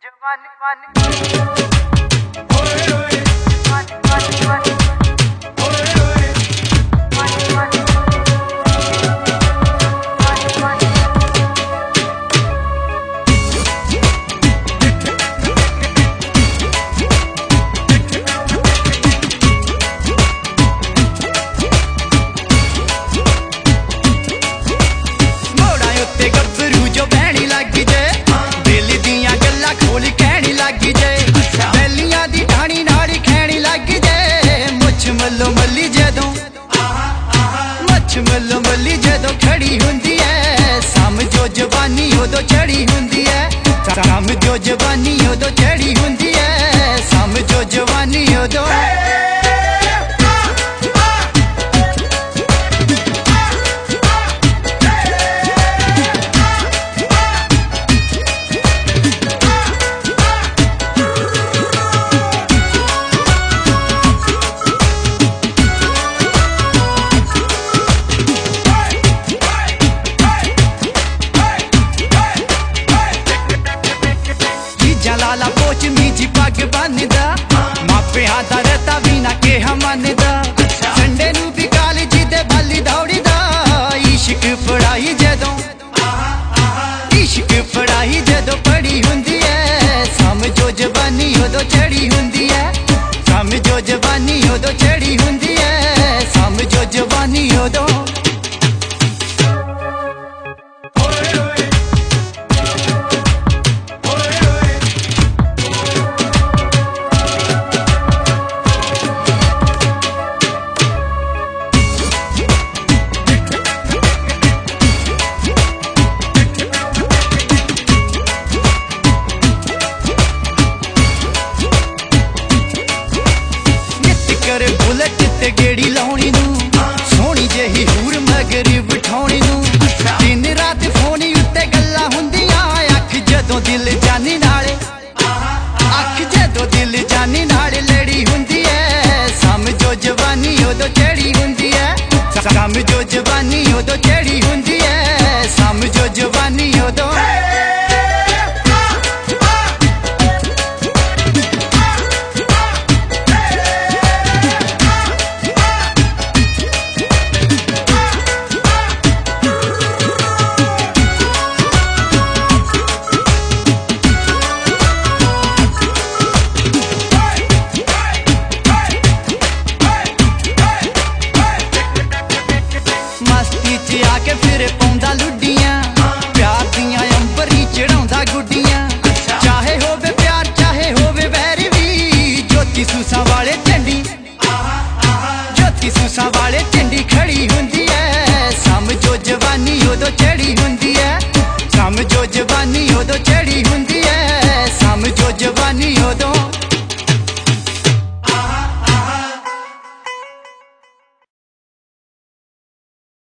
मल्ली जदों खड़ी हुंदी है, समझो जवानी उदों चढ़ी हुंदी है। समझो जवानी उदों चढ़ी हुंदी है, समझो जवानी उदों। लाला पोच मीजी पग बनदा, मापे हादा रहता बिना के हम मनदा। संडे नू भी कालजी दे भली दौड़ी दा, इश्क पढ़ाई जदों इश्क पढ़ाई जदों पढ़ी हुंदी है, समझो जवानी उदों चढ़ी हुंदी है। समझो जवानी उदों चढ़ी हुंदी है, समझो जवानी उदों। बुलेट ते गेड़ी लाउणी नू, सोहनी जेही हूर मगर बिठाउणी नू। दिन रात फोन उत्ते गल्लां हुंदियां, अख जदों दिल जानी नाले अख जदों दिल जानी नाले लड़ी हुंदी है। समझो जवानी उदों चढ़ी हुंदी है, समझो जवानी उदों चढ़ी हुंदी है, समझो जवानी उदों। मस्ती च आके फिर पौंदा लुड्डियां, प्यार दियां अंबरी चढ़ाउंदा गुड्डियां। चाहे होवे प्यार चाहे होवे वैर वी, ज्योति सूसा वाले झंडी ज्योति सूसा वाले